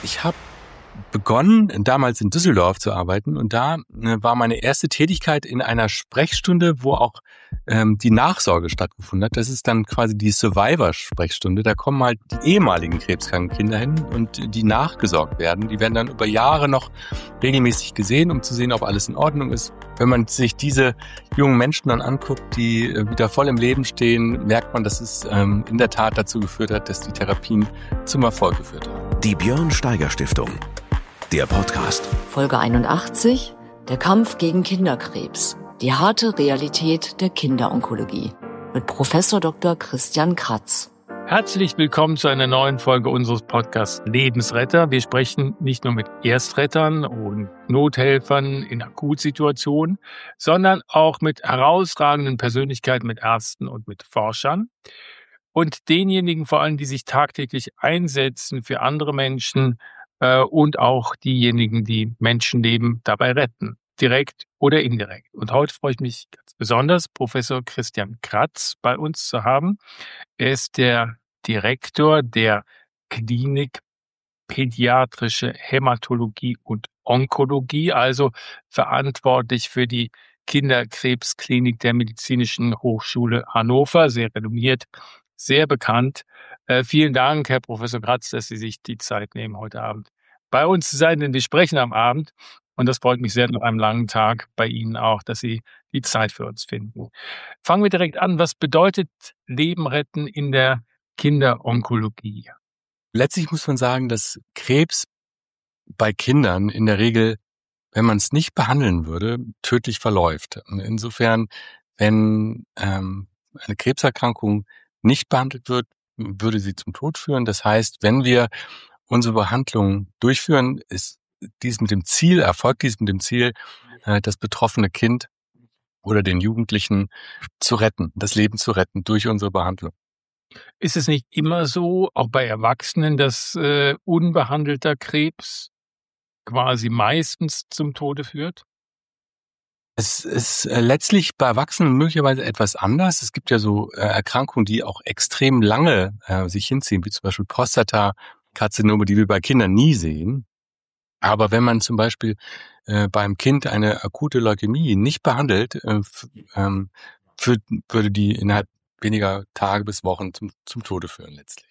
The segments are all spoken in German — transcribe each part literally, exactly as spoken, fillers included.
Ich habe begonnen, damals in Düsseldorf zu arbeiten und da äh, war meine erste Tätigkeit in einer Sprechstunde, wo auch ähm, die Nachsorge stattgefunden hat. Das ist dann quasi die Survivor-Sprechstunde. Da kommen halt die ehemaligen krebskranken Kinder hin und die nachgesorgt werden. Die werden dann über Jahre noch regelmäßig gesehen, um zu sehen, ob alles in Ordnung ist. Wenn man sich diese jungen Menschen dann anguckt, die äh, wieder voll im Leben stehen, merkt man, dass es ähm, in der Tat dazu geführt hat, dass die Therapien zum Erfolg geführt haben. Die Björn Steiger Stiftung. Der Podcast. Folge einundachtzig. Der Kampf gegen Kinderkrebs. Die harte Realität der Kinderonkologie. Mit Professor Doktor Christian Kratz. Herzlich willkommen zu einer neuen Folge unseres Podcasts Lebensretter. Wir sprechen nicht nur mit Erstrettern und Nothelfern in Akutsituationen, sondern auch mit herausragenden Persönlichkeiten, mit Ärzten und mit Forschern. Und denjenigen vor allem, die sich tagtäglich einsetzen für andere Menschen, und auch diejenigen, die Menschenleben dabei retten, direkt oder indirekt. Und heute freue ich mich ganz besonders, Professor Christian Kratz bei uns zu haben. Er ist der Direktor der Klinik Pädiatrische Hämatologie und Onkologie, also verantwortlich für die Kinderkrebsklinik der Medizinischen Hochschule Hannover, sehr renommiert, sehr bekannt. Äh, vielen Dank, Herr Professor Kratz, dass Sie sich die Zeit nehmen, heute Abend bei uns zu sein, denn wir sprechen am Abend und das freut mich sehr nach einem langen Tag bei Ihnen auch, dass Sie die Zeit für uns finden. Fangen wir direkt an. Was bedeutet Leben retten in der Kinderonkologie? Letztlich muss man sagen, dass Krebs bei Kindern in der Regel, wenn man es nicht behandeln würde, tödlich verläuft. Insofern, wenn ähm, eine Krebserkrankung nicht behandelt wird, würde sie zum Tod führen. Das heißt, wenn wir unsere Behandlung durchführen, ist dies mit dem Ziel, erfolgt dies mit dem Ziel, das betroffene Kind oder den Jugendlichen zu retten, das Leben zu retten durch unsere Behandlung. Ist es nicht immer so, auch bei Erwachsenen, dass äh, unbehandelter Krebs quasi meistens zum Tode führt? Es ist äh, letztlich bei Erwachsenen möglicherweise etwas anders. Es gibt ja so äh, Erkrankungen, die auch extrem lange äh, sich hinziehen, wie zum Beispiel Prostatakarzinome, die wir bei Kindern nie sehen. Aber wenn man zum Beispiel äh, beim Kind eine akute Leukämie nicht behandelt, äh, f- ähm, führt, würde die innerhalb weniger Tage bis Wochen zum, zum Tode führen letztlich.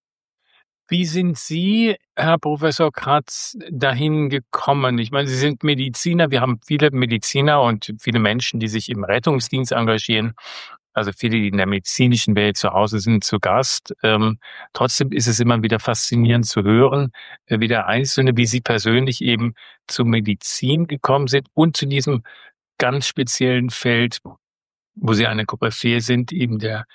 Wie sind Sie, Herr Professor Kratz, dahin gekommen? Ich meine, Sie sind Mediziner. Wir haben viele Mediziner und viele Menschen, die sich im Rettungsdienst engagieren. Also viele, die in der medizinischen Welt zu Hause sind, zu Gast. Ähm, trotzdem ist es immer wieder faszinierend zu hören, äh, wie der Einzelne, wie Sie persönlich eben zur Medizin gekommen sind und zu diesem ganz speziellen Feld, wo Sie eine Koryphäe sind, eben der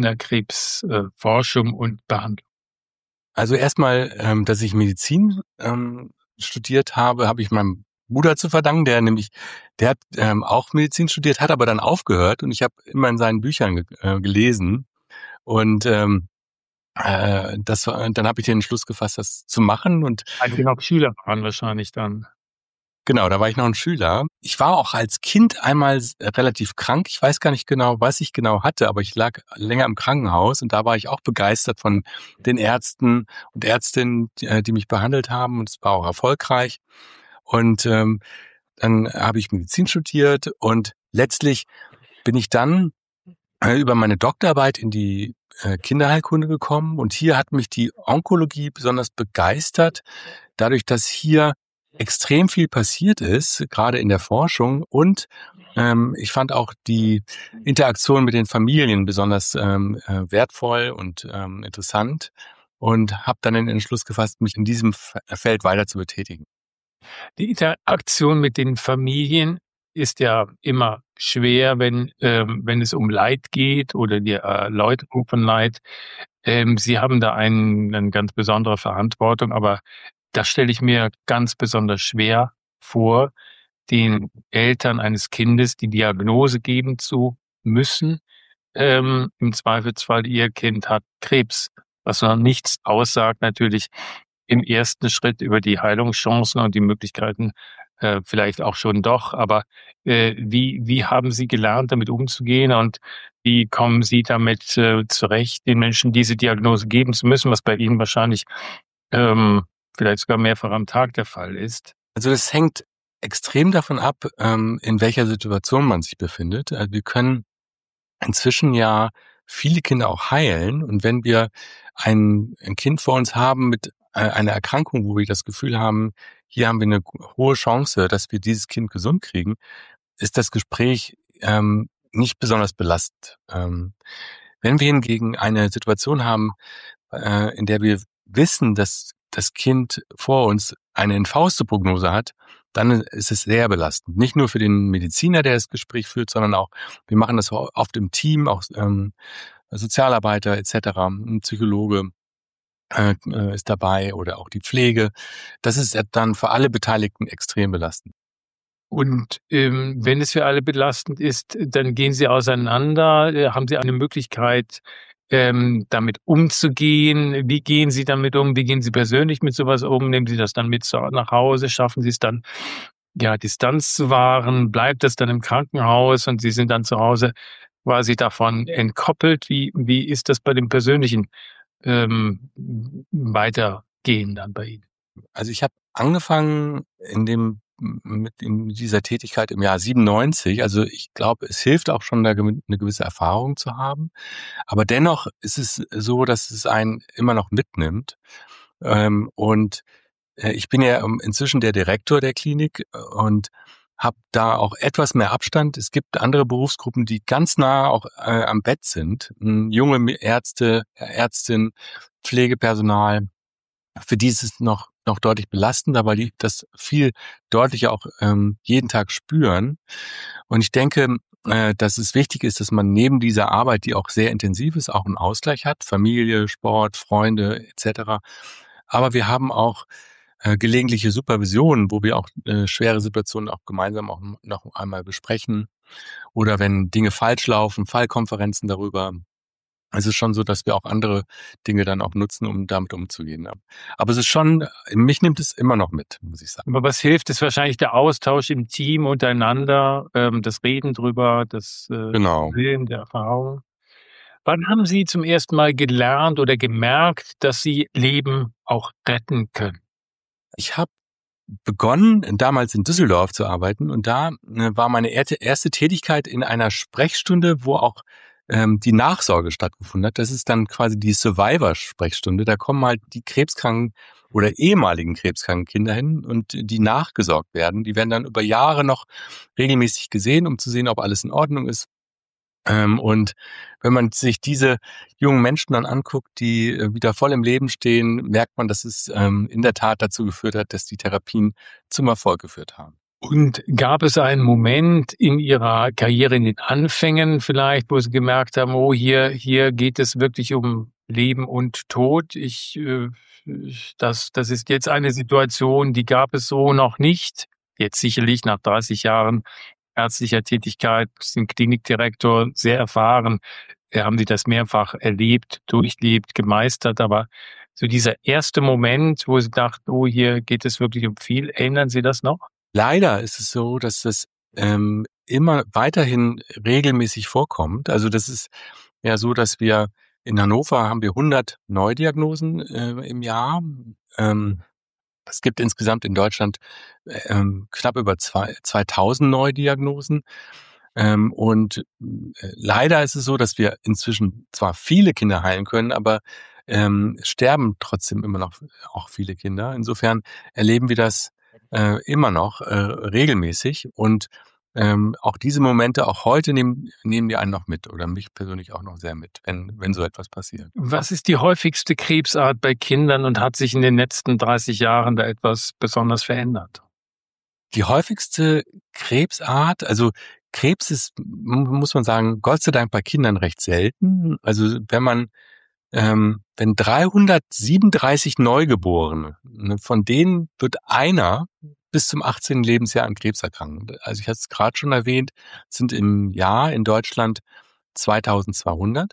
Kinderkrebsforschung und Behandlung. Also erstmal, ähm, dass ich Medizin ähm, studiert habe, habe ich meinem Bruder zu verdanken, der nämlich, der hat ähm, auch Medizin studiert, hat aber dann aufgehört und ich habe immer in seinen Büchern ge äh, gelesen und ähm, äh, das war, dann habe ich den Entschluss gefasst, das zu machen und Als Sie noch Schüler waren wahrscheinlich dann. genau, da war ich noch ein Schüler. Ich war auch als Kind einmal s- relativ krank. Ich weiß gar nicht genau, was ich genau hatte, aber ich lag länger im Krankenhaus und da war ich auch begeistert von den Ärzten und Ärztinnen, die, äh, die mich behandelt haben und es war auch erfolgreich. Und ähm, dann habe ich Medizin studiert und letztlich bin ich dann äh, über meine Doktorarbeit in die äh, Kinderheilkunde gekommen und hier hat mich die Onkologie besonders begeistert, dadurch, dass hier extrem viel passiert ist, gerade in der Forschung und ähm, ich fand auch die Interaktion mit den Familien besonders ähm, äh, wertvoll und ähm, interessant und habe dann den Entschluss gefasst, mich in diesem F- Feld weiter zu betätigen. Die Interaktion mit den Familien ist ja immer schwer, wenn, ähm, wenn es um Leid geht oder die Erläuterung von Leid. Ähm, Sie haben da einen, eine ganz besondere Verantwortung, aber das stelle ich mir ganz besonders schwer vor, den Eltern eines Kindes die Diagnose geben zu müssen. Ähm, im Zweifelsfall, ihr Kind hat Krebs, was noch nichts aussagt natürlich im ersten Schritt über die Heilungschancen und die Möglichkeiten äh, vielleicht auch schon doch. Aber äh, wie, wie haben Sie gelernt, damit umzugehen und wie kommen Sie damit äh, zurecht, den Menschen diese Diagnose geben zu müssen, was bei Ihnen wahrscheinlich ähm, vielleicht sogar mehrfach am Tag der Fall ist? Also das hängt extrem davon ab, ähm, in welcher Situation man sich befindet. Also wir können inzwischen ja viele Kinder auch heilen. Und wenn wir ein, ein Kind vor uns haben mit äh, einer Erkrankung, wo wir das Gefühl haben, hier haben wir eine hohe Chance, dass wir dieses Kind gesund kriegen, ist das Gespräch ähm, nicht besonders belastend. Ähm, wenn wir hingegen eine Situation haben, äh, in der wir wissen, dass das Kind vor uns eine entfauste Prognose hat, dann ist es sehr belastend. Nicht nur für den Mediziner, der das Gespräch führt, sondern auch, wir machen das oft im Team, auch ähm, Sozialarbeiter et cetera, ein Psychologe äh, ist dabei oder auch die Pflege. Das ist dann für alle Beteiligten extrem belastend. Und ähm, wenn es für alle belastend ist, dann gehen Sie auseinander. Äh, haben Sie eine Möglichkeit, ähm, damit umzugehen? Wie gehen Sie damit um? Wie gehen Sie persönlich mit sowas um? Nehmen Sie das dann mit nach Hause? Schaffen Sie es dann, ja, Distanz zu wahren? Bleibt das dann im Krankenhaus und Sie sind dann zu Hause quasi davon entkoppelt? Wie, wie ist das bei dem persönlichen ähm, Weitergehen dann bei Ihnen? Also ich habe angefangen in dem mit in dieser Tätigkeit im Jahr siebenundneunzig. Also ich glaube, es hilft auch schon, da eine gewisse Erfahrung zu haben. Aber dennoch ist es so, dass es einen immer noch mitnimmt. Ähm, und äh, ich bin ja inzwischen der Direktor der Klinik und habe da auch etwas mehr Abstand. Es gibt andere Berufsgruppen, die ganz nah auch äh, am Bett sind. Junge Ärzte, Ärztinnen, Pflegepersonal. Für die ist es noch noch deutlich belastender, weil die das viel deutlicher auch ähm, jeden Tag spüren. Und ich denke, äh, dass es wichtig ist, dass man neben dieser Arbeit, die auch sehr intensiv ist, auch einen Ausgleich hat. Familie, Sport, Freunde et cetera. Aber wir haben auch äh, gelegentliche Supervisionen, wo wir auch äh, schwere Situationen auch gemeinsam auch noch einmal besprechen. Oder wenn Dinge falsch laufen, Fallkonferenzen darüber. Es ist schon so, dass wir auch andere Dinge dann auch nutzen, um damit umzugehen. Aber es ist schon, mich nimmt es immer noch mit, muss ich sagen. Aber was hilft, ist wahrscheinlich der Austausch im Team untereinander, ähm, das Reden drüber, das äh, Genau. Sehen der Erfahrung. Wann haben Sie zum ersten Mal gelernt oder gemerkt, dass Sie Leben auch retten können? Ich habe begonnen, damals in Düsseldorf zu arbeiten und da äh, war meine erste Tätigkeit in einer Sprechstunde, wo auch ähm, die Nachsorge stattgefunden hat. Das ist dann quasi die Survivor-Sprechstunde. Da kommen halt die krebskranken oder ehemaligen krebskranken Kinder hin und die nachgesorgt werden. Die werden dann über Jahre noch regelmäßig gesehen, um zu sehen, ob alles in Ordnung ist. Ähm, und wenn man sich diese jungen Menschen dann anguckt, die äh, wieder voll im Leben stehen, merkt man, dass es ähm, in der Tat dazu geführt hat, dass die Therapien zum Erfolg geführt haben. Und gab es einen Moment in Ihrer Karriere, in den Anfängen vielleicht, wo Sie gemerkt haben, oh, hier, hier geht es wirklich um Leben und Tod? Ich, äh, das, das ist jetzt eine Situation, die gab es so noch nicht. Jetzt sicherlich nach dreißig Jahren ärztlicher Tätigkeit, sind Klinikdirektor, sehr erfahren. Haben Sie das mehrfach erlebt, durchlebt, gemeistert? Aber so dieser erste Moment, wo Sie dachten, oh, hier geht es wirklich um viel, erinnern Sie das noch? Leider ist es so, dass das ähm, immer weiterhin regelmäßig vorkommt. Also das ist ja so, dass wir in Hannover haben wir hundert Neudiagnosen äh, im Jahr. Ähm, es gibt insgesamt in Deutschland ähm, knapp über zwei, zweitausend Neudiagnosen. Ähm, und äh, leider ist es so, dass wir inzwischen zwar viele Kinder heilen können, aber ähm, sterben trotzdem immer noch auch viele Kinder. Insofern erleben wir das äh, immer noch äh, regelmäßig und ähm, auch diese Momente, auch heute nehmen, nehmen die einen noch mit oder mich persönlich auch noch sehr mit, wenn, wenn so etwas passiert. Was ist die häufigste Krebsart bei Kindern und hat sich in den letzten dreißig Jahren da etwas besonders verändert? Die häufigste Krebsart, also Krebs ist, muss man sagen, Gott sei Dank bei Kindern recht selten. Also wenn man Ähm, wenn dreihundertsiebenunddreißig Neugeborene, ne, von denen wird einer bis zum achtzehnten Lebensjahr an Krebs erkranken. Also ich hatte es gerade schon erwähnt, sind im Jahr in Deutschland zweitausendzweihundert.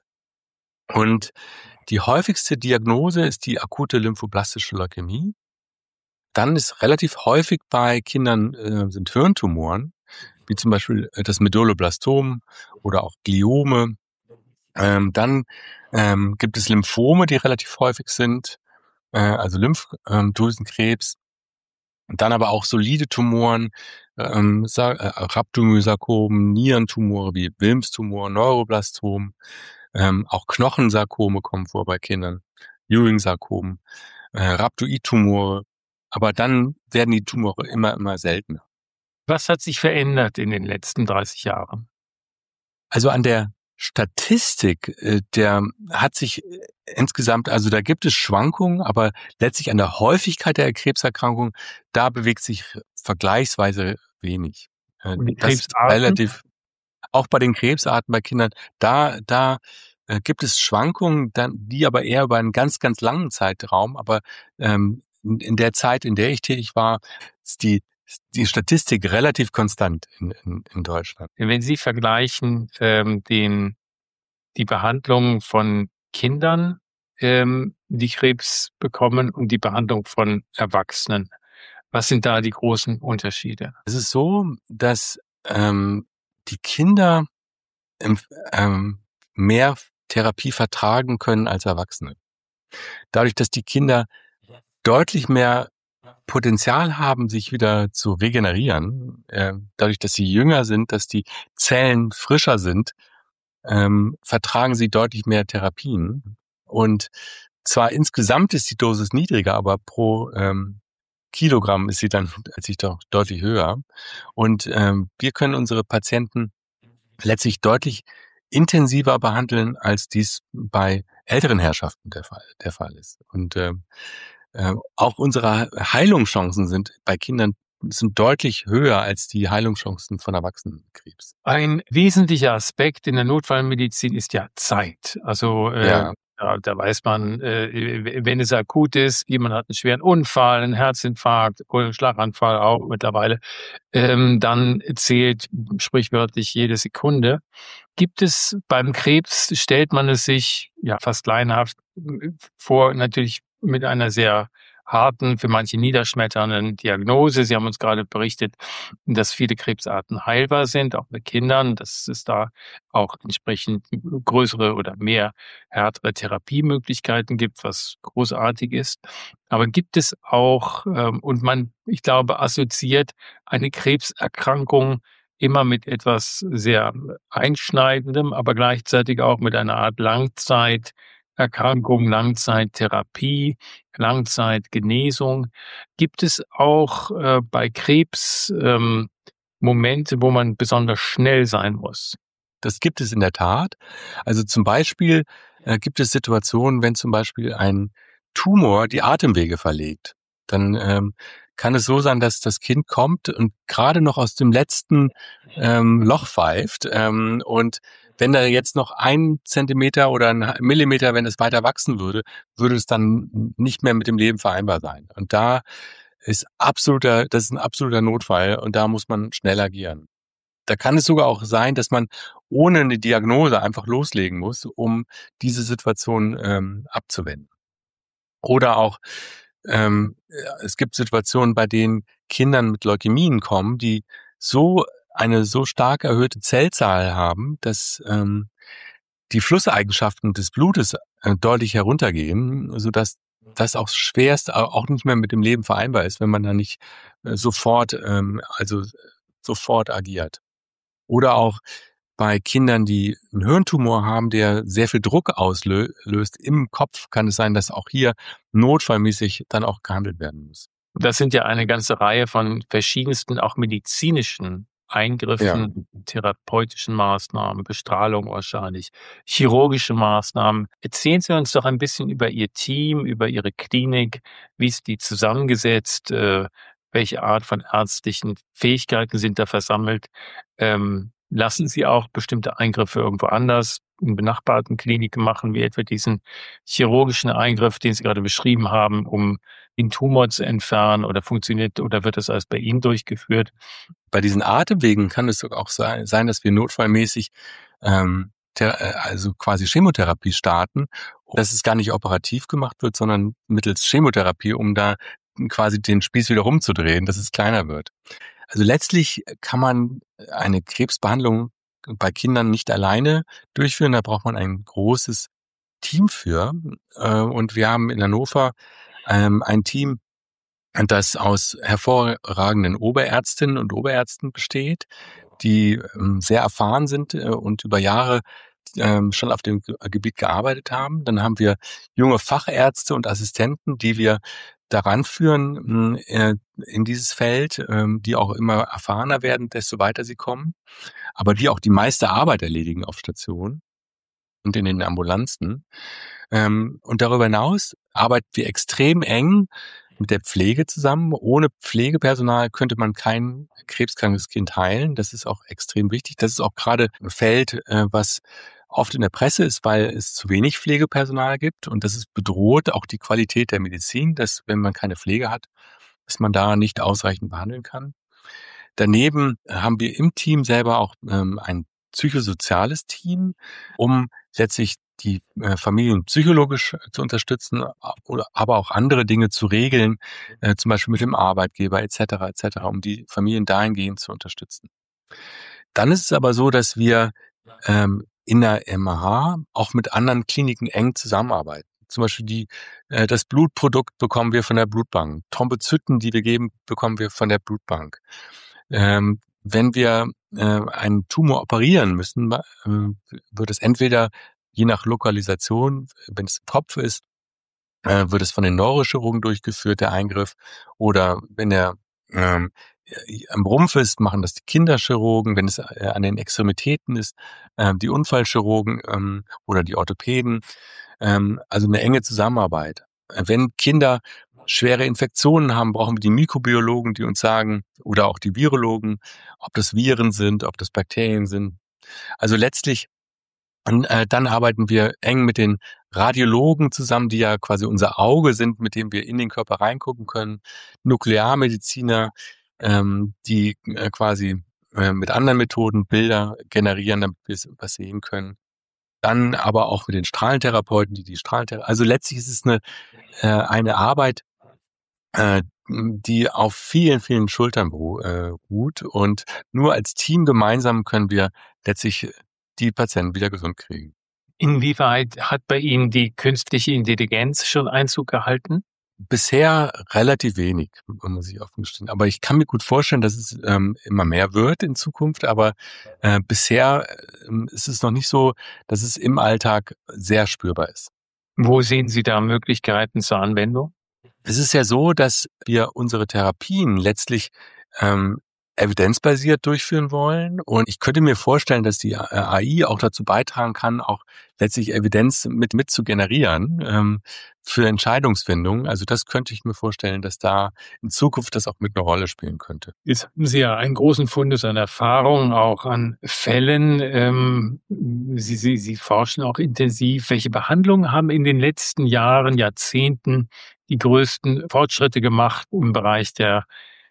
Und die häufigste Diagnose ist die akute lymphoblastische Leukämie. Dann ist relativ häufig bei Kindern äh, sind Hirntumoren, wie zum Beispiel das Medulloblastom oder auch Gliome. Ähm, dann ähm, gibt es Lymphome, die relativ häufig sind. äh, also Lymphdrüsenkrebs. Dann aber auch solide Tumoren, ähm, Sa- äh, Rhabdomyosarkomen, Nierentumore wie Wilms-Tumor, Neuroblastom, ähm, auch Knochensarkome kommen vor bei Kindern, Ewing-Sarkom, äh, Rhabdoid-Tumore. Aber dann werden die Tumore immer, immer seltener. Was hat sich verändert in den letzten dreißig Jahren? Also an der Statistik, äh, der hat sich äh, insgesamt, also da gibt es Schwankungen, aber letztlich an der Häufigkeit der Krebserkrankung, da bewegt sich vergleichsweise wenig. Äh, Und die Das Krebsarten? relativ, auch bei den Krebsarten bei Kindern, da, da äh, gibt es Schwankungen, dann, die aber eher über einen ganz, ganz langen Zeitraum, aber ähm, in, in der Zeit, in der ich tätig war, ist die die Statistik relativ konstant in, in, in Deutschland. Wenn Sie vergleichen ähm, den die Behandlung von Kindern, ähm, die Krebs bekommen, und die Behandlung von Erwachsenen, was sind da die großen Unterschiede? Es ist so, dass ähm, die Kinder im, ähm, mehr Therapie vertragen können als Erwachsene. Dadurch, dass die Kinder deutlich mehr Potenzial haben, sich wieder zu regenerieren, äh, dadurch, dass sie jünger sind, dass die Zellen frischer sind, ähm, vertragen sie deutlich mehr Therapien. Und zwar insgesamt ist die Dosis niedriger, aber pro ähm, Kilogramm ist sie dann letztlich doch deutlich höher. Und ähm, wir können unsere Patienten letztlich deutlich intensiver behandeln, als dies bei älteren Herrschaften der Fall, der Fall ist. Und ähm, äh, auch unsere Heilungschancen sind bei Kindern sind deutlich höher als die Heilungschancen von Erwachsenenkrebs. Ein wesentlicher Aspekt in der Notfallmedizin ist ja Zeit. Also äh, Ja. da, da weiß man, äh, wenn es akut ist, jemand hat einen schweren Unfall, einen Herzinfarkt oder einen Schlaganfall auch mittlerweile, ähm, dann zählt sprichwörtlich jede Sekunde. Gibt es beim Krebs, stellt man es sich ja fast laienhaft vor, natürlich mit einer sehr harten, für manche niederschmetternden Diagnose. Sie haben uns gerade berichtet, dass viele Krebsarten heilbar sind, auch bei Kindern, dass es da auch entsprechend größere oder mehr härtere Therapiemöglichkeiten gibt, was großartig ist. Aber gibt es auch, ähm, und man, ich glaube, assoziiert eine Krebserkrankung immer mit etwas sehr Einschneidendem, aber gleichzeitig auch mit einer Art Langzeiterkrankung, Langzeittherapie, Langzeitgenesung. Gibt es auch äh, bei Krebs ähm, Momente, wo man besonders schnell sein muss? Das gibt es in der Tat. Also zum Beispiel äh, gibt es Situationen, wenn zum Beispiel ein Tumor die Atemwege verlegt. Dann ähm, kann es so sein, dass das Kind kommt und gerade noch aus dem letzten ähm, Loch pfeift. Ähm, und wenn da jetzt noch ein Zentimeter oder ein Millimeter, wenn es weiter wachsen würde, würde es dann nicht mehr mit dem Leben vereinbar sein. Und da ist absoluter, das ist ein absoluter Notfall und da muss man schnell agieren. Da kann es sogar auch sein, dass man ohne eine Diagnose einfach loslegen muss, um diese Situation ähm, abzuwenden. Oder auch, ähm, es gibt Situationen, bei denen Kindern mit Leukämien kommen, die so eine so stark erhöhte Zellzahl haben, dass ähm, die Flusseigenschaften des Blutes äh, deutlich heruntergehen, sodass das auch schwerst auch nicht mehr mit dem Leben vereinbar ist, wenn man da nicht äh, sofort, ähm, also sofort agiert. Oder auch bei Kindern, die einen Hirntumor haben, der sehr viel Druck auslöst im Kopf, kann es sein, dass auch hier notfallmäßig dann auch gehandelt werden muss. Das sind ja eine ganze Reihe von verschiedensten, auch medizinischen Eingriffen, ja. Therapeutischen Maßnahmen, Bestrahlung wahrscheinlich, chirurgische Maßnahmen. Erzählen Sie uns doch ein bisschen über Ihr Team, über Ihre Klinik. Wie ist die zusammengesetzt? Äh, welche Art von ärztlichen Fähigkeiten sind da versammelt? Ähm, lassen Sie auch bestimmte Eingriffe irgendwo anders in benachbarten Kliniken machen, wie etwa diesen chirurgischen Eingriff, den Sie gerade beschrieben haben, um den Tumor zu entfernen, oder funktioniert oder wird das alles bei Ihnen durchgeführt? Bei diesen Atemwegen kann es auch sein, dass wir notfallmäßig ähm, also quasi Chemotherapie starten, dass es gar nicht operativ gemacht wird, sondern mittels Chemotherapie, um da quasi den Spieß wieder rumzudrehen, dass es kleiner wird. Also letztlich kann man eine Krebsbehandlung bei Kindern nicht alleine durchführen, da braucht man ein großes Team für. Und wir haben in Hannover ähm, ein Team, das aus hervorragenden Oberärztinnen und Oberärzten besteht, die ähm, sehr erfahren sind äh, und über Jahre ähm, schon auf dem Ge- Gebiet gearbeitet haben. Dann haben wir junge Fachärzte und Assistenten, die wir daran führen mh, äh, in dieses Feld, ähm, die auch immer erfahrener werden, desto weiter sie kommen, aber die auch die meiste Arbeit erledigen auf Station und in den Ambulanzen. Ähm, und darüber hinaus arbeiten wir extrem eng mit der Pflege zusammen. Ohne Pflegepersonal könnte man kein krebskrankes Kind heilen. Das ist auch extrem wichtig. Das ist auch gerade ein Feld, äh, was oft in der Presse ist, weil es zu wenig Pflegepersonal gibt. Und das ist bedroht auch die Qualität der Medizin, dass wenn man keine Pflege hat, dass man da nicht ausreichend behandeln kann. Daneben haben wir im Team selber auch ähm, ein psychosoziales Team, um letztlich die äh, Familien psychologisch zu unterstützen, oder aber auch andere Dinge zu regeln, äh, zum Beispiel mit dem Arbeitgeber et cetera et cetera, um die Familien dahingehend zu unterstützen. Dann ist es aber so, dass wir ähm, in der M H auch mit anderen Kliniken eng zusammenarbeiten. Zum Beispiel die, äh, das Blutprodukt bekommen wir von der Blutbank. Thrombozyten, die wir geben, bekommen wir von der Blutbank. Ähm, wenn wir äh, einen Tumor operieren müssen, äh, wird es entweder je nach Lokalisation, wenn es im Kopf ist, äh, wird es von den Neurochirurgen durchgeführt, der Eingriff, oder wenn er ähm, am Rumpf ist, machen das die Kinderchirurgen, wenn es äh, an den Extremitäten ist, äh, die Unfallchirurgen ähm, oder die Orthopäden. Ähm, also eine enge Zusammenarbeit. Wenn Kinder schwere Infektionen haben, brauchen wir die Mikrobiologen, die uns sagen, oder auch die Virologen, ob das Viren sind, ob das Bakterien sind. Also letztlich, und, äh, dann arbeiten wir eng mit den Radiologen zusammen, die ja quasi unser Auge sind, mit dem wir in den Körper reingucken können. Nuklearmediziner, ähm, die äh, quasi äh, mit anderen Methoden Bilder generieren, damit wir was sehen können. Dann aber auch mit den Strahlentherapeuten, die die Strahlentherapie. Also letztlich ist es eine äh, eine Arbeit, äh, die auf vielen, vielen Schultern äh, ruht. Und nur als Team gemeinsam können wir letztlich die Patienten wieder gesund kriegen. Inwieweit hat bei Ihnen die künstliche Intelligenz schon Einzug gehalten? Bisher relativ wenig, muss ich offen gestehen. Aber ich kann mir gut vorstellen, dass es ähm, immer mehr wird in Zukunft. Aber äh, bisher ähm, ist es noch nicht so, dass es im Alltag sehr spürbar ist. Wo sehen Sie da Möglichkeiten zur Anwendung? Es ist ja so, dass wir unsere Therapien letztlich ähm, evidenzbasiert durchführen wollen. Und ich könnte mir vorstellen, dass die A I auch dazu beitragen kann, auch letztlich Evidenz mit, mit zu generieren ähm, für Entscheidungsfindung. Also das könnte ich mir vorstellen, dass da in Zukunft das auch mit eine Rolle spielen könnte. Jetzt haben Sie ja einen großen Fundus an Erfahrung, auch an Fällen. Ähm, Sie, Sie, Sie forschen auch intensiv. Welche Behandlungen haben in den letzten Jahren, Jahrzehnten die größten Fortschritte gemacht im Bereich der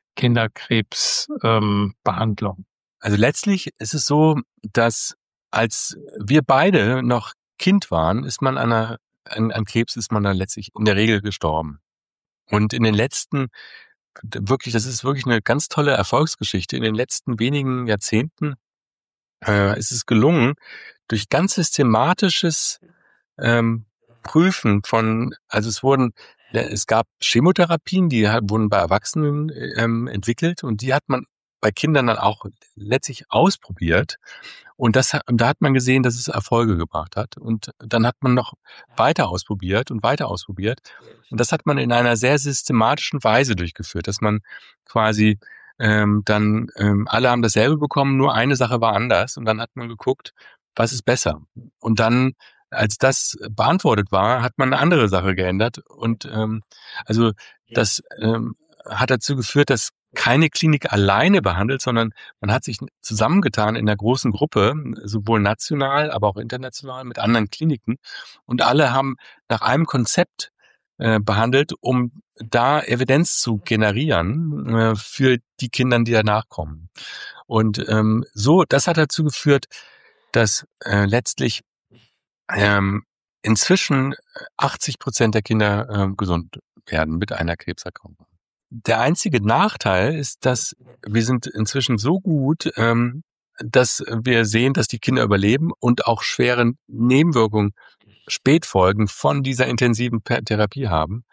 Kinderkrebsbehandlung? Ähm, also letztlich ist es so, dass als wir beide noch Kind waren, ist man an, einer, an, an Krebs ist man dann letztlich in der Regel gestorben. Und in den letzten, wirklich, das ist wirklich eine ganz tolle Erfolgsgeschichte, in den letzten wenigen Jahrzehnten äh, ist es gelungen, durch ganz systematisches ähm, Prüfen von, also es wurden Es gab Chemotherapien, die wurden bei Erwachsenen ähm, entwickelt, und die hat man bei Kindern dann auch letztlich ausprobiert. Und das, und da hat man gesehen, dass es Erfolge gebracht hat. Und dann hat man noch weiter ausprobiert und weiter ausprobiert. Und das hat man in einer sehr systematischen Weise durchgeführt, dass man quasi ähm, dann, ähm, alle haben dasselbe bekommen, nur eine Sache war anders. Und dann hat man geguckt, was ist besser. Und dann, als das beantwortet war, hat man eine andere Sache geändert. Und ähm, also das ähm, hat dazu geführt, dass keine Klinik alleine behandelt, sondern man hat sich zusammengetan in einer großen Gruppe, sowohl national, aber auch international mit anderen Kliniken. Und alle haben nach einem Konzept äh, behandelt, um da Evidenz zu generieren äh, für die Kinder, die danach kommen. Und ähm, so, das hat dazu geführt, dass äh, letztlich ähm, inzwischen achtzig Prozent der Kinder äh, gesund werden mit einer Krebserkrankung. Der einzige Nachteil ist, dass wir sind inzwischen so gut, ähm, dass wir sehen, dass die Kinder überleben und auch schwere Nebenwirkungen Spätfolgen von dieser intensiven Therapie haben.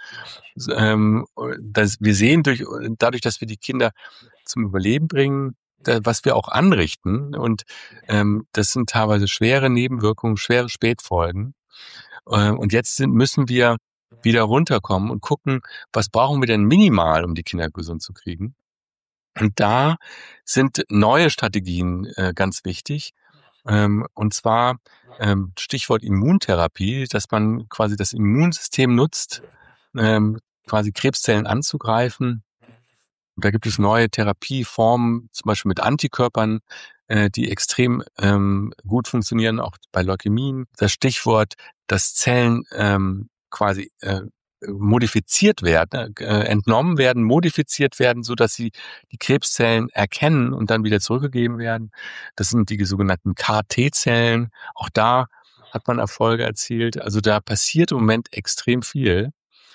Ähm, dass wir sehen durch, dadurch, dass wir die Kinder zum Überleben bringen, da, was wir auch anrichten. Und ähm, das sind teilweise schwere Nebenwirkungen, schwere Spätfolgen. Ähm, und jetzt sind, müssen wir wieder runterkommen und gucken, was brauchen wir denn minimal, um die Kinder gesund zu kriegen. Und da sind neue Strategien äh, ganz wichtig. Ähm, und zwar ähm, Stichwort Immuntherapie, dass man quasi das Immunsystem nutzt, ähm, quasi Krebszellen anzugreifen. Und da gibt es neue Therapieformen, zum Beispiel mit Antikörpern, äh, die extrem ähm, gut funktionieren, auch bei Leukämien. Das Stichwort, dass Zellen ähm, quasi äh, modifiziert werden, äh, entnommen werden, modifiziert werden, so dass sie die Krebszellen erkennen und dann wieder zurückgegeben werden. Das sind die sogenannten C A R T-Zellen. Auch da hat man Erfolge erzielt. Also da passiert im Moment extrem viel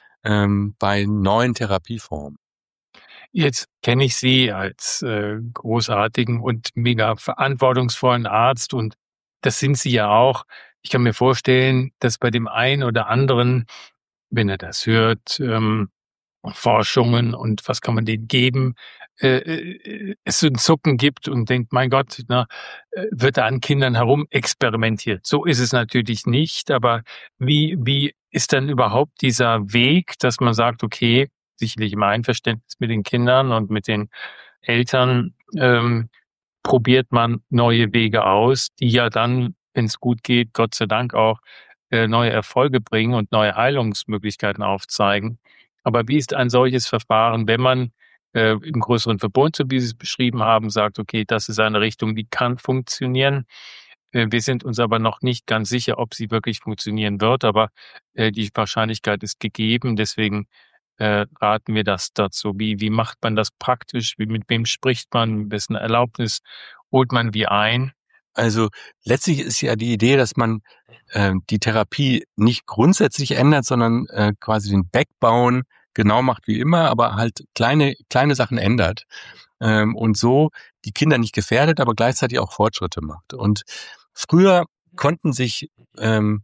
ähm, bei neuen Therapieformen. Jetzt kenne ich Sie als äh, großartigen und mega verantwortungsvollen Arzt und das sind Sie ja auch. Ich kann mir vorstellen, dass bei dem einen oder anderen, wenn er das hört, ähm, Forschungen und was kann man denen geben, äh, äh, es so ein Zucken gibt und denkt, mein Gott, na, äh, wird da an Kindern herum experimentiert. So ist es natürlich nicht, aber wie, wie ist dann überhaupt dieser Weg, dass man sagt, okay, sicherlich im Einverständnis mit den Kindern und mit den Eltern ähm, probiert man neue Wege aus, die ja dann, wenn es gut geht, Gott sei Dank auch äh, neue Erfolge bringen und neue Heilungsmöglichkeiten aufzeigen. Aber wie ist ein solches Verfahren, wenn man äh, im größeren Verbund, so wie Sie es beschrieben haben, sagt, okay, das ist eine Richtung, die kann funktionieren. Äh, wir sind uns aber noch nicht ganz sicher, ob sie wirklich funktionieren wird, aber äh, die Wahrscheinlichkeit ist gegeben. Deswegen äh, raten wir das dazu. Wie, wie macht man das praktisch? Wie, mit wem spricht man? Mit wessen Erlaubnis holt man wie ein? Also letztlich ist ja die Idee, dass man äh, die Therapie nicht grundsätzlich ändert, sondern äh, quasi den Backbone genau macht wie immer, aber halt kleine kleine Sachen ändert ähm, und so die Kinder nicht gefährdet, aber gleichzeitig auch Fortschritte macht. Und früher konnten sich ähm,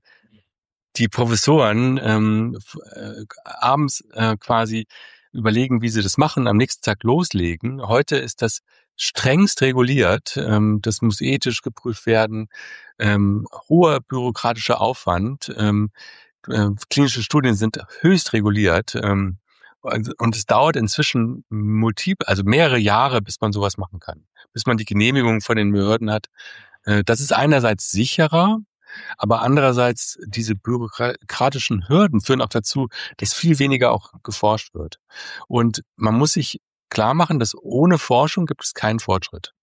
die Professoren ähm, äh, abends äh, quasi überlegen, wie sie das machen, am nächsten Tag loslegen. Heute ist das strengst reguliert. Ähm, das muss ethisch geprüft werden. Ähm, hoher bürokratischer Aufwand. Ähm, äh, klinische Studien sind höchst reguliert. Ähm, und es dauert inzwischen multiple, also mehrere Jahre, bis man sowas machen kann. Bis man die Genehmigung von den Behörden hat. Äh, das ist einerseits sicherer, aber andererseits diese bürokratischen Hürden führen auch dazu, dass viel weniger auch geforscht wird. Und man muss sich klar machen, dass ohne Forschung gibt es keinen Fortschritt.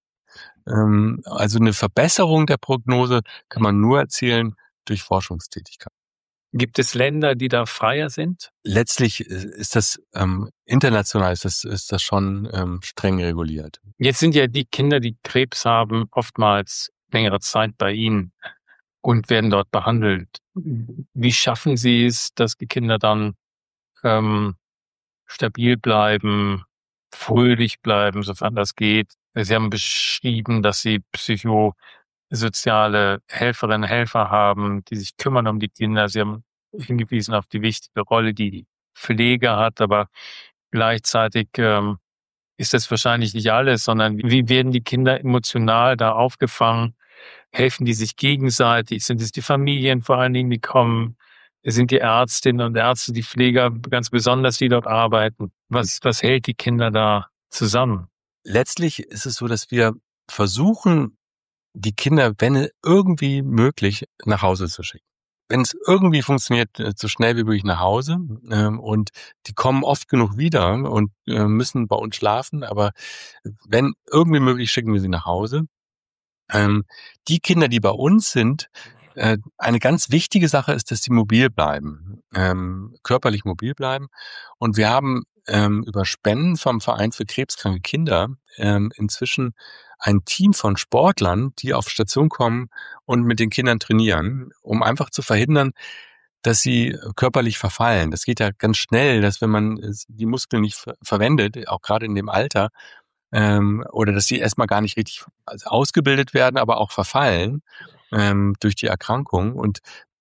Ähm, also eine Verbesserung der Prognose kann man nur erzielen durch Forschungstätigkeit. Gibt es Länder, die da freier sind? Letztlich ist das ähm, international ist das, ist das schon ähm, streng reguliert. Jetzt sind ja die Kinder, die Krebs haben, oftmals längere Zeit bei Ihnen und werden dort behandelt. Wie schaffen Sie es, dass die Kinder dann ähm, stabil bleiben, fröhlich bleiben, sofern das geht? Sie haben beschrieben, dass Sie psychosoziale Helferinnen und Helfer haben, die sich kümmern um die Kinder. Sie haben hingewiesen auf die wichtige Rolle, die die Pflege hat, aber gleichzeitig ähm, ist das wahrscheinlich nicht alles, sondern wie werden die Kinder emotional da aufgefangen? Helfen die sich gegenseitig? Sind es die Familien vor allen Dingen, die kommen? Sind die Ärztinnen und Ärzte, die Pfleger ganz besonders, die dort arbeiten? Was, was hält die Kinder da zusammen? Letztlich ist es so, dass wir versuchen, die Kinder, wenn irgendwie möglich, nach Hause zu schicken. Wenn es irgendwie funktioniert, so schnell wie möglich nach Hause. Und die kommen oft genug wieder und müssen bei uns schlafen. Aber wenn irgendwie möglich, schicken wir sie nach Hause. Ähm, die Kinder, die bei uns sind, äh, eine ganz wichtige Sache ist, dass die mobil bleiben, ähm, körperlich mobil bleiben. Und wir haben ähm, über Spenden vom Verein für krebskranke Kinder ähm, inzwischen ein Team von Sportlern, die auf Station kommen und mit den Kindern trainieren, um einfach zu verhindern, dass sie körperlich verfallen. Das geht ja ganz schnell, dass wenn man die Muskeln nicht ver- verwendet, auch gerade in dem Alter, ähm, oder dass sie erstmal gar nicht richtig ausgebildet werden, aber auch verfallen ähm, durch die Erkrankung. Und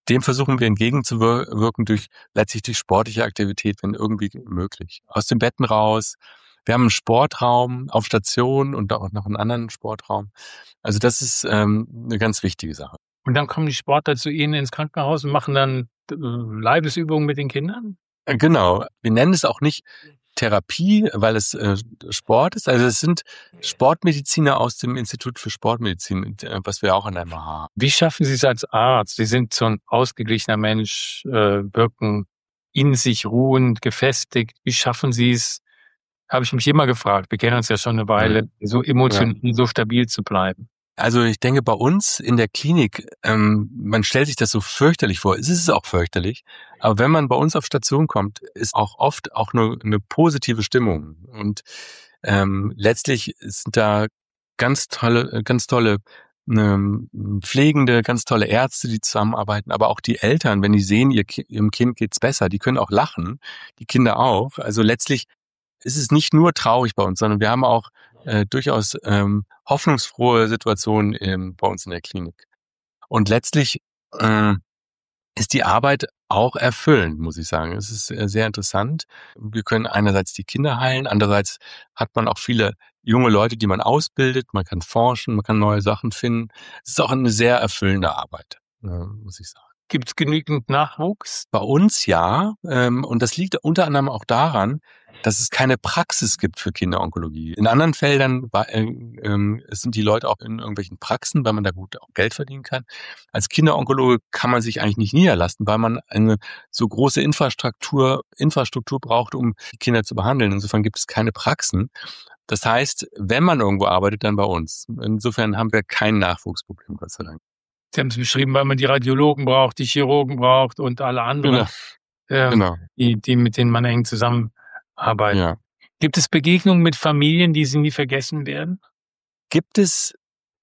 dem versuchen wir entgegenzuwirken durch letztlich die sportliche Aktivität, wenn irgendwie möglich. Aus den Betten raus. Wir haben einen Sportraum auf Station und auch noch einen anderen Sportraum. Also das ist ähm, eine ganz wichtige Sache. Und dann kommen die Sportler zu Ihnen ins Krankenhaus und machen dann äh, Leibesübungen mit den Kindern? Äh, Genau. Wir nennen es auch nicht Therapie, weil es äh, Sport ist. Also es sind Sportmediziner aus dem Institut für Sportmedizin, äh, was wir auch an der M H haben. Wie schaffen Sie es als Arzt? Sie sind so ein ausgeglichener Mensch, äh, wirken in sich ruhend, gefestigt. Wie schaffen Sie es, habe ich mich immer gefragt, wir kennen uns ja schon eine Weile, so emotional, ja. so stabil zu bleiben? Also ich denke, bei uns in der Klinik, ähm, man stellt sich das so fürchterlich vor. Es ist auch fürchterlich. Aber wenn man bei uns auf Station kommt, ist auch oft auch eine, eine positive Stimmung. Und ähm, letztlich sind da ganz tolle, ganz tolle ähm, Pflegende, ganz tolle Ärzte, die zusammenarbeiten. Aber auch die Eltern, wenn die sehen, ihr, ihrem Kind geht's besser, die können auch lachen. Die Kinder auch. Also letztlich ist es nicht nur traurig bei uns, sondern wir haben auch äh, durchaus ähm, hoffnungsfrohe Situationen ähm, bei uns in der Klinik. Und letztlich äh, ist die Arbeit auch erfüllend, muss ich sagen. Es ist äh, sehr interessant. Wir können einerseits die Kinder heilen, andererseits hat man auch viele junge Leute, die man ausbildet. Man kann forschen, man kann neue Sachen finden. Es ist auch eine sehr erfüllende Arbeit, äh, muss ich sagen. Gibt es genügend Nachwuchs? Bei uns ja. Ähm, und das liegt unter anderem auch daran, dass es keine Praxis gibt für Kinderonkologie. In anderen Feldern äh, äh, sind die Leute auch in irgendwelchen Praxen, weil man da gut auch Geld verdienen kann. Als Kinderonkologe kann man sich eigentlich nicht niederlassen, weil man eine so große Infrastruktur, Infrastruktur braucht, um die Kinder zu behandeln. Insofern gibt es keine Praxen. Das heißt, wenn man irgendwo arbeitet, dann bei uns. Insofern haben wir kein Nachwuchsproblem, Gott sei Dank. Sie haben es beschrieben, weil man die Radiologen braucht, die Chirurgen braucht und alle anderen, Genau. Ähm, genau. die, die mit denen man eng zusammenarbeitet. Ja. Gibt es Begegnungen mit Familien, die Sie nie vergessen werden? Gibt es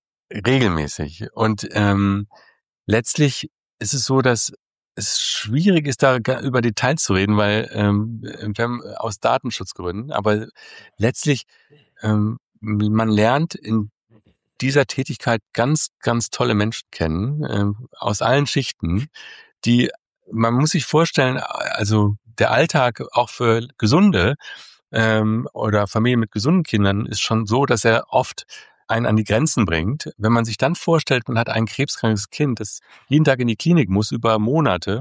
regelmäßig. Und ähm, letztlich ist es so, dass es schwierig ist, da über Details zu reden, weil ähm, wir haben aus Datenschutzgründen, aber letztlich ähm, man lernt in dieser Tätigkeit ganz, ganz tolle Menschen kennen, äh, aus allen Schichten, die, man muss sich vorstellen, also der Alltag auch für Gesunde ähm, oder Familien mit gesunden Kindern ist schon so, dass er oft einen an die Grenzen bringt. Wenn man sich dann vorstellt, man hat ein krebskrankes Kind, das jeden Tag in die Klinik muss über Monate,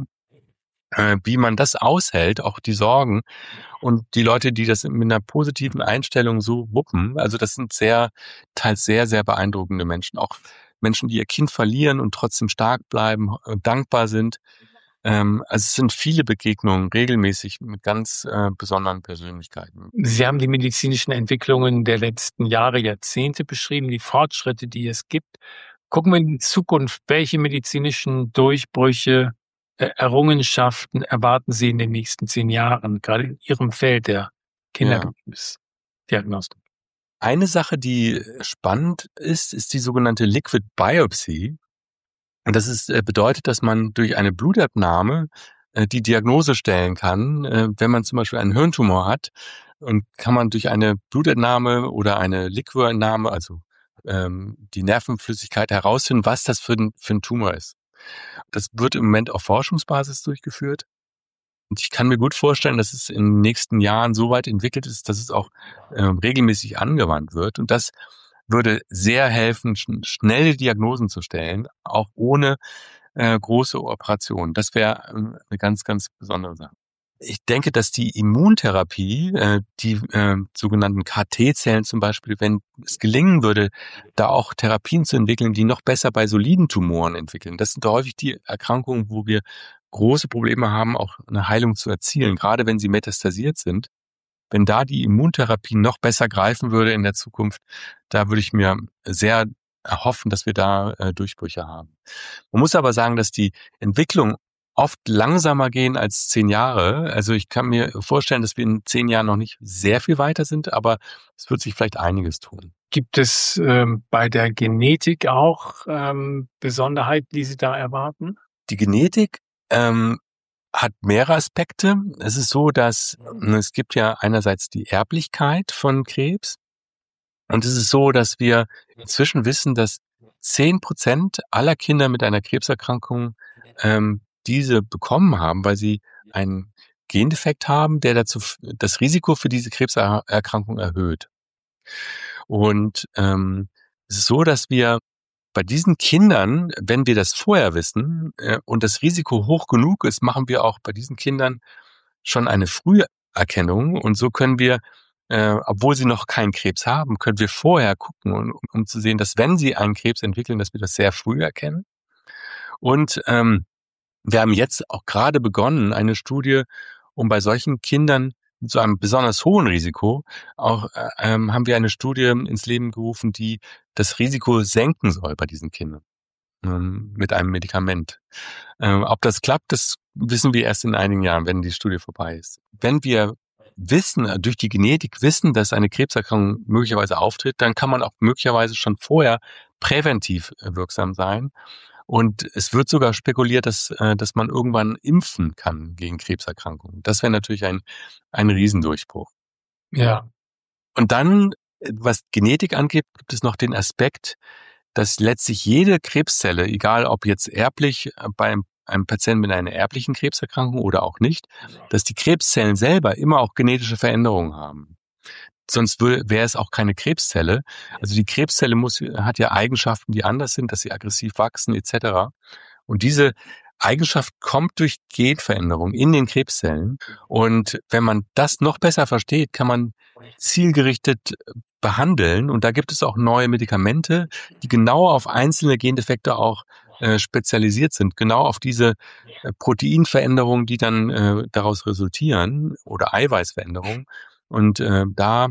äh, wie man das aushält, auch die Sorgen und die Leute, die das mit einer positiven Einstellung so wuppen, also das sind sehr, teils sehr, sehr beeindruckende Menschen. Auch Menschen, die ihr Kind verlieren und trotzdem stark bleiben, äh, dankbar sind. Ähm, also es sind viele Begegnungen regelmäßig mit ganz äh, besonderen Persönlichkeiten. Sie haben die medizinischen Entwicklungen der letzten Jahre, Jahrzehnte beschrieben, die Fortschritte, die es gibt. Gucken wir in die Zukunft, welche medizinischen Durchbrüche, äh, Errungenschaften erwarten Sie in den nächsten zehn Jahren, gerade in Ihrem Feld der Kinderkrebsdiagnostik? Eine Sache, die spannend ist, ist die sogenannte Liquid Biopsy. Und das ist, äh, bedeutet, dass man durch eine Blutabnahme äh, die Diagnose stellen kann. Äh, wenn man zum Beispiel einen Hirntumor hat, und kann man durch eine Blutentnahme oder eine Liquorentnahme, also ähm, die Nervenflüssigkeit, herausfinden, was das für ein, für ein Tumor ist. Das wird im Moment auf Forschungsbasis durchgeführt. Und ich kann mir gut vorstellen, dass es in den nächsten Jahren so weit entwickelt ist, dass es auch äh, regelmäßig angewandt wird. Und das würde sehr helfen, schn- schnelle Diagnosen zu stellen, auch ohne äh, große Operationen. Das wäre äh, eine ganz, ganz besondere Sache. Ich denke, dass die Immuntherapie, äh, die äh, sogenannten K T-Zellen zum Beispiel, wenn es gelingen würde, da auch Therapien zu entwickeln, die noch besser bei soliden Tumoren entwickeln. Das sind häufig die Erkrankungen, wo wir große Probleme haben, auch eine Heilung zu erzielen, gerade wenn sie metastasiert sind. Wenn da die Immuntherapie noch besser greifen würde in der Zukunft, da würde ich mir sehr erhoffen, dass wir da äh, Durchbrüche haben. Man muss aber sagen, dass die Entwicklung oft langsamer gehen als zehn Jahre. Also ich kann mir vorstellen, dass wir in zehn Jahren noch nicht sehr viel weiter sind, aber es wird sich vielleicht einiges tun. Gibt es ähm, bei der Genetik auch ähm, Besonderheiten, die Sie da erwarten? Die Genetik ähm, hat mehrere Aspekte. Es ist so, dass es gibt ja einerseits die Erblichkeit von Krebs. Und es ist so, dass wir inzwischen wissen, dass zehn Prozent aller Kinder mit einer Krebserkrankung ähm, diese bekommen haben, weil sie einen Gendefekt haben, der dazu das Risiko für diese Krebserkrankung erhöht. Und ähm, es ist so, dass wir bei diesen Kindern, wenn wir das vorher wissen äh, und das Risiko hoch genug ist, machen wir auch bei diesen Kindern schon eine Früherkennung. Und so können wir, äh, obwohl sie noch keinen Krebs haben, können wir vorher gucken, um, um zu sehen, dass wenn sie einen Krebs entwickeln, dass wir das sehr früh erkennen. Und ähm, wir haben jetzt auch gerade begonnen, eine Studie, um bei solchen Kindern mit so einem besonders hohen Risiko, auch äh, ähm, haben wir eine Studie ins Leben gerufen, die das Risiko senken soll bei diesen Kindern ähm, mit einem Medikament. Ähm, ob das klappt, das wissen wir erst in einigen Jahren, wenn die Studie vorbei ist. Wenn wir wissen, durch die Genetik wissen, dass eine Krebserkrankung möglicherweise auftritt, dann kann man auch möglicherweise schon vorher präventiv wirksam sein. Und es wird sogar spekuliert, dass, dass man irgendwann impfen kann gegen Krebserkrankungen. Das wäre natürlich ein, ein Riesendurchbruch. Ja. Und dann, was Genetik angeht, gibt es noch den Aspekt, dass letztlich jede Krebszelle, egal ob jetzt erblich bei einem Patienten mit einer erblichen Krebserkrankung oder auch nicht, dass die Krebszellen selber immer auch genetische Veränderungen haben. Sonst wäre es auch keine Krebszelle. Also die Krebszelle muss, hat ja Eigenschaften, die anders sind, dass sie aggressiv wachsen et cetera. Und diese Eigenschaft kommt durch Genveränderung in den Krebszellen. Und wenn man das noch besser versteht, kann man zielgerichtet behandeln. Und da gibt es auch neue Medikamente, die genau auf einzelne Gendefekte auch äh, spezialisiert sind. Genau auf diese äh, Proteinveränderungen, die dann äh, daraus resultieren oder Eiweißveränderungen. Und äh, da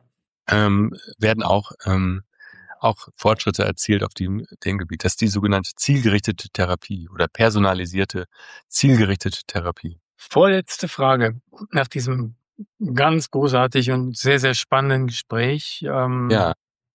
ähm, werden auch ähm, auch Fortschritte erzielt auf dem, dem Gebiet. Das ist die sogenannte zielgerichtete Therapie oder personalisierte, zielgerichtete Therapie. Vorletzte Frage nach diesem ganz großartig und sehr, sehr spannenden Gespräch. Ähm, ja.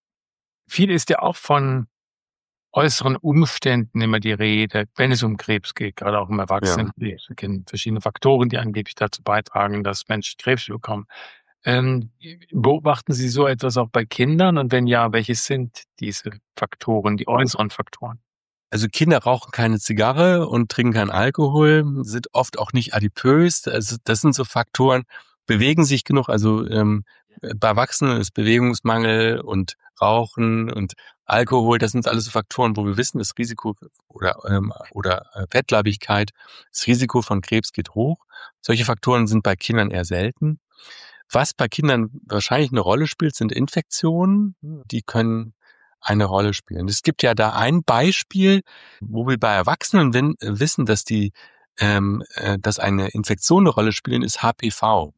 Viel ist ja auch von äußeren Umständen immer die Rede, wenn es um Krebs geht, gerade auch im Erwachsenen. Ja. Wir kennen verschiedene Faktoren, die angeblich dazu beitragen, dass Menschen Krebs bekommen. Ähm, beobachten Sie so etwas auch bei Kindern? Und wenn ja, welche sind diese Faktoren, die äußeren Faktoren? Also Kinder rauchen keine Zigarre und trinken keinen Alkohol, sind oft auch nicht adipös. Also das sind so Faktoren, bewegen sich genug. Also ähm, bei Erwachsenen ist Bewegungsmangel und Rauchen und Alkohol. Das sind alles so Faktoren, wo wir wissen, das Risiko oder ähm, oder Fettleibigkeit, das Risiko von Krebs geht hoch. Solche Faktoren sind bei Kindern eher selten. Was bei Kindern wahrscheinlich eine Rolle spielt, sind Infektionen. Die können eine Rolle spielen. Es gibt ja da ein Beispiel, wo wir bei Erwachsenen win- wissen, dass die, ähm, äh, dass eine Infektion eine Rolle spielen, ist H P V.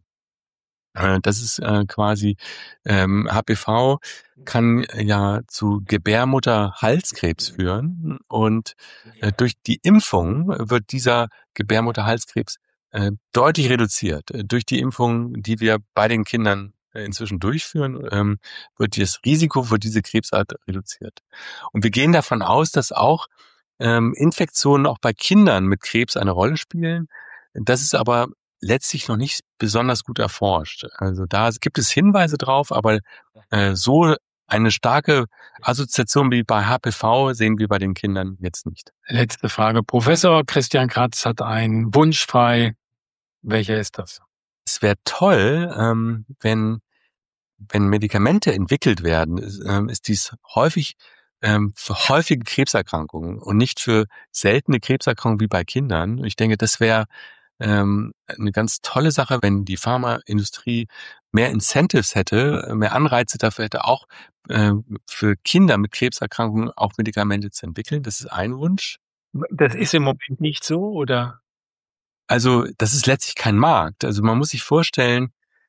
Äh, das ist äh, quasi ähm, H P V kann ja zu Gebärmutterhalskrebs führen und äh, durch die Impfung wird dieser Gebärmutterhalskrebs äh, deutlich reduziert. Äh, durch die Impfung, die wir bei den Kindern inzwischen durchführen, ähm, wird das Risiko für diese Krebsart reduziert. Und wir gehen davon aus, dass auch ähm, Infektionen auch bei Kindern mit Krebs eine Rolle spielen. Das ist aber letztlich noch nicht besonders gut erforscht. Also da gibt es Hinweise drauf, aber äh, so eine starke Assoziation wie bei H P V sehen wir bei den Kindern jetzt nicht. Letzte Frage. Professor Christian Kratz hat einen Wunsch frei. Welcher ist das? Es wäre toll, ähm, wenn wenn Medikamente entwickelt werden, ist, ähm, ist dies häufig ähm, für häufige Krebserkrankungen und nicht für seltene Krebserkrankungen wie bei Kindern. Ich denke, das wäre ähm, eine ganz tolle Sache, wenn die Pharmaindustrie mehr Incentives hätte, mehr Anreize dafür hätte, auch äh, für Kinder mit Krebserkrankungen auch Medikamente zu entwickeln. Das ist ein Wunsch. Das ist im Moment nicht so, oder? Also das ist letztlich kein Markt. Also man muss sich vorstellen,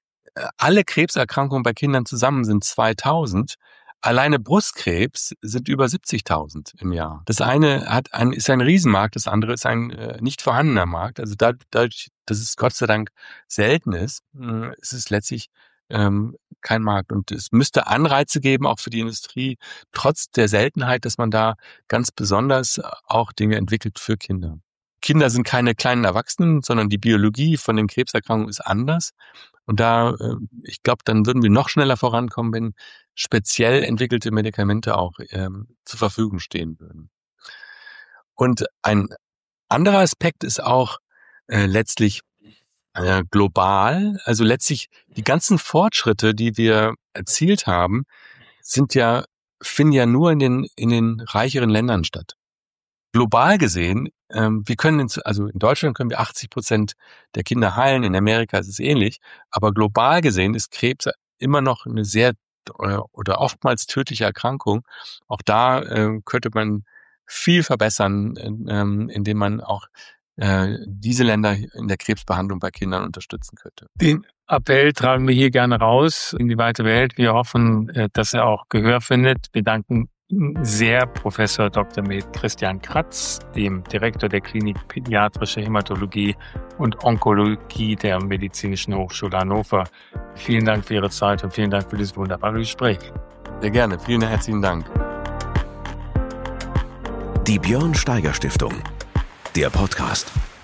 alle Krebserkrankungen bei Kindern zusammen sind zweitausend. Alleine Brustkrebs sind über siebzigtausend im Jahr. Das eine hat ein, ist ein Riesenmarkt, das andere ist ein äh, nicht vorhandener Markt. Also dadurch, dass es Gott sei Dank selten ist, äh, ist es letztlich ähm, kein Markt. Und es müsste Anreize geben, auch für die Industrie, trotz der Seltenheit, dass man da ganz besonders auch Dinge entwickelt für Kinder. Kinder sind keine kleinen Erwachsenen, sondern die Biologie von den Krebserkrankungen ist anders. Und da, ich glaube, dann würden wir noch schneller vorankommen, wenn speziell entwickelte Medikamente auch ähm, zur Verfügung stehen würden. Und ein Anderer Aspekt ist auch äh, letztlich äh, global. Also letztlich die ganzen Fortschritte, die wir erzielt haben, sind ja finden ja nur in den in den reicheren Ländern statt. Global gesehen, ähm, wir können in, also in Deutschland können wir achtzig Prozent der Kinder heilen. In Amerika ist es ähnlich. Aber global gesehen ist Krebs immer noch eine sehr äh, oder oftmals tödliche Erkrankung. Auch da äh, könnte man viel verbessern, ähm, indem man auch äh, diese Länder in der Krebsbehandlung bei Kindern unterstützen könnte. Den Appell tragen wir hier gerne raus in die weite Welt. Wir hoffen, dass er auch Gehör findet. Wir danken sehr Professor Doktor med. Christian Kratz, dem Direktor der Klinik Pädiatrische Hämatologie und Onkologie der Medizinischen Hochschule Hannover. Vielen Dank für Ihre Zeit und vielen Dank für dieses wunderbare Gespräch. Sehr gerne. Vielen herzlichen Dank. Die Björn Steiger Stiftung. Der Podcast.